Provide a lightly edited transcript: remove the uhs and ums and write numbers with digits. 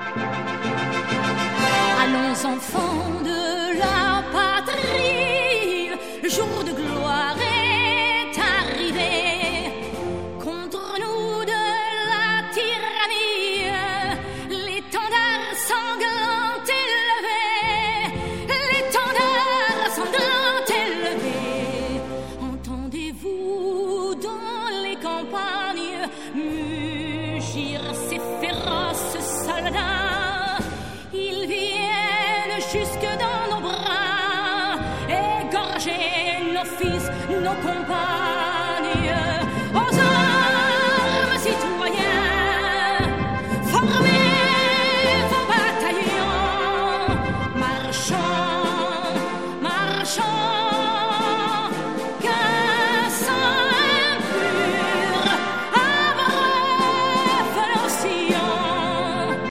Allons enfants de la patrie, le jour de gloire est arrivé. Contre nous de la tyrannie, l'étendard sanglant élevé, l'étendard sanglant élevé. Entendez-vous dans les campagnes mugir ces féroces soldats? Ils viennent jusque dans nos bras, égorger nos fils, nos compagnes.